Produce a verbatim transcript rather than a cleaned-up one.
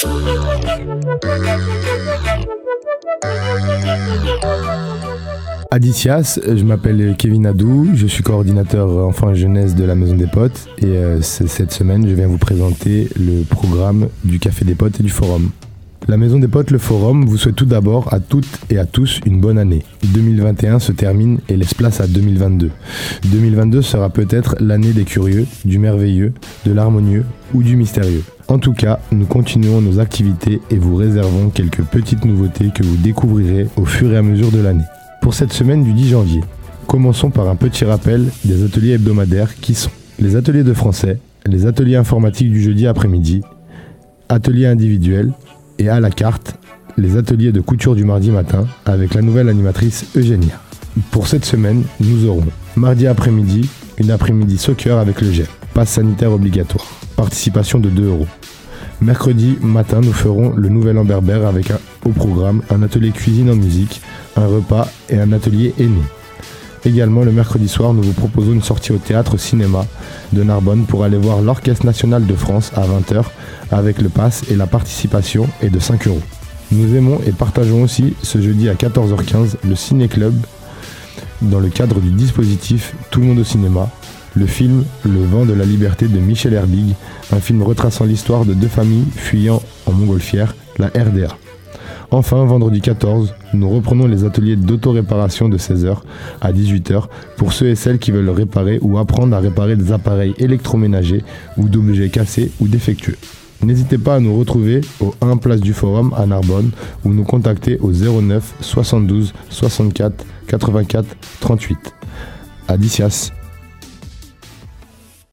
Adicias, je m'appelle Kevin Adou, je suis coordinateur enfants et jeunesse de la Maison des Potes et euh, cette semaine je viens vous présenter le programme du Café des Potes et du Forum. La Maison des Potes, le Forum, vous souhaite tout d'abord à toutes et à tous une bonne année. deux mille vingt et un se termine et laisse place à deux mille vingt-deux. deux mille vingt-deux sera peut-être l'année des curieux, du merveilleux, de l'harmonieux ou du mystérieux. En tout cas, nous continuons nos activités et vous réservons quelques petites nouveautés que vous découvrirez au fur et à mesure de l'année. Pour cette semaine du dix janvier, commençons par un petit rappel des ateliers hebdomadaires qui sont les ateliers de français, les ateliers informatiques du jeudi après-midi, ateliers individuels et à la carte, les ateliers de couture du mardi matin avec la nouvelle animatrice Eugénia. Pour cette semaine, nous aurons mardi après-midi, une après-midi soccer avec le G E P, passe sanitaire obligatoire, participation de deux euros. Mercredi matin, nous ferons le nouvel an berbère avec un, au programme un atelier cuisine en musique, un repas et un atelier aîné. Également, le mercredi soir, nous vous proposons une sortie au théâtre cinéma de Narbonne pour aller voir l'Orchestre National de France à vingt heures avec le pass et la participation est de cinq euros. Nous aimons et partageons aussi ce jeudi à quatorze heures quinze le Ciné-Club dans le cadre du dispositif Tout le monde au cinéma, le film Le vent de la liberté de Michel Herbig, un film retraçant l'histoire de deux familles fuyant en montgolfière, la R D A. Enfin, vendredi quatorze, nous reprenons les ateliers d'autoréparation de seize heures à dix-huit heures pour ceux et celles qui veulent réparer ou apprendre à réparer des appareils électroménagers ou d'objets cassés ou défectueux. N'hésitez pas à nous retrouver au un place du Forum à Narbonne ou nous contacter au zéro neuf soixante-douze soixante-quatre quatre-vingt-quatre trente-huit. Adicias.